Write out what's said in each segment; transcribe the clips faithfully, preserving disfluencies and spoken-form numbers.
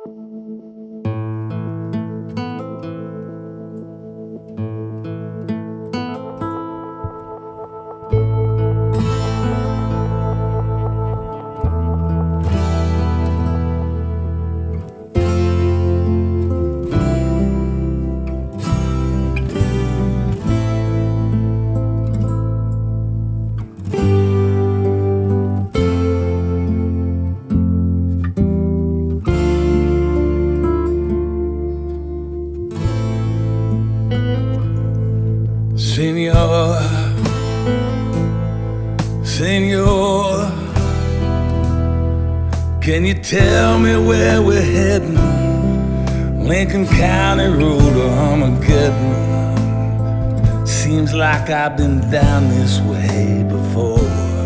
Senor, Senor, can you tell me where we're heading? Lincoln County Road or Armageddon? Seems like I've been down this way before.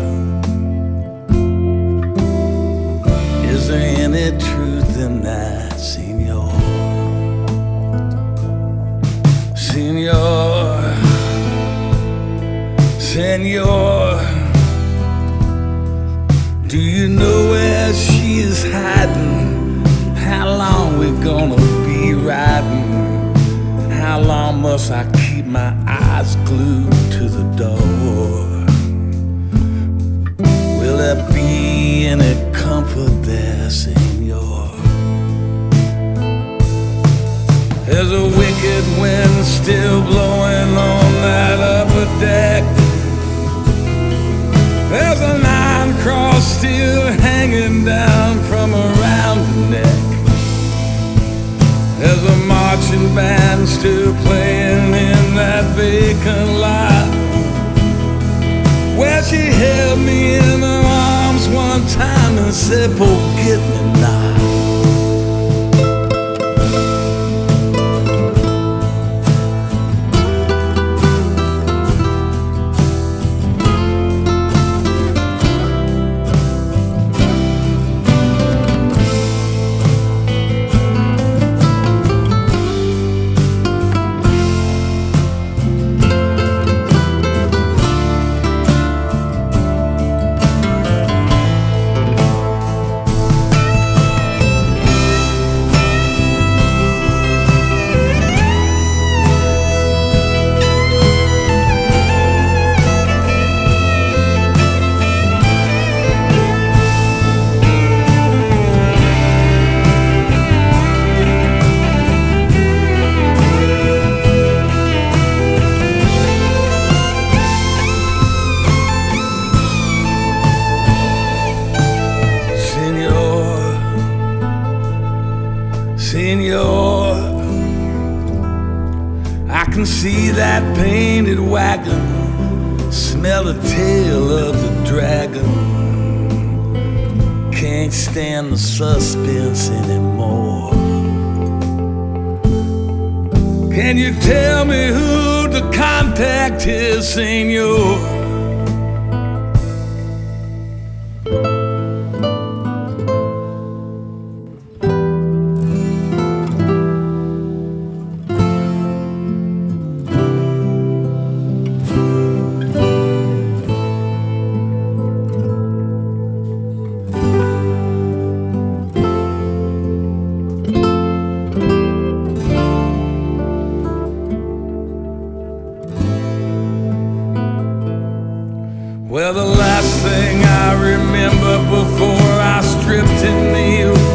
Is there any truth in that, Senor? Senor, Senor, do you know where she is hiding? How long we gonna be riding? How long must I keep my eyes glued to the door? Will there be any comfort there, Senor? There's a wicked wind still blowing on that upper deck. There's a nine cross still hanging down from around the neck. There's a marching band still playing in that vacant lot where she held me in her arms one time and said, forget me not. Senor, I can see that painted wagon, smell the tail of the dragon. Can't stand the suspense anymore. Can you tell me who to contact here, Senor? Well, the last thing I remember before I stripped and kneeled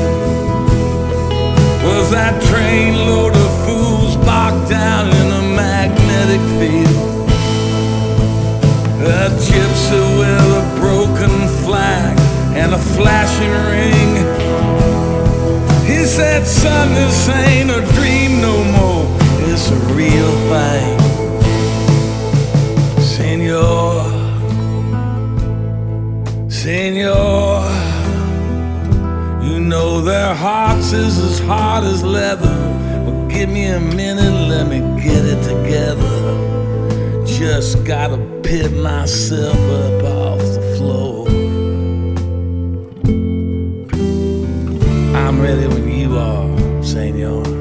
was that train load of fools bogged down in a magnetic field. A gypsy with a broken flag and a flashing ring. He said, son, this ain't a dream no more, it's a real thing. Senor, Senor, you know their hearts is as hard as leather. Well, give me a minute, let me get it together. Just gotta pick myself up off the floor. I'm ready when you are, Senor.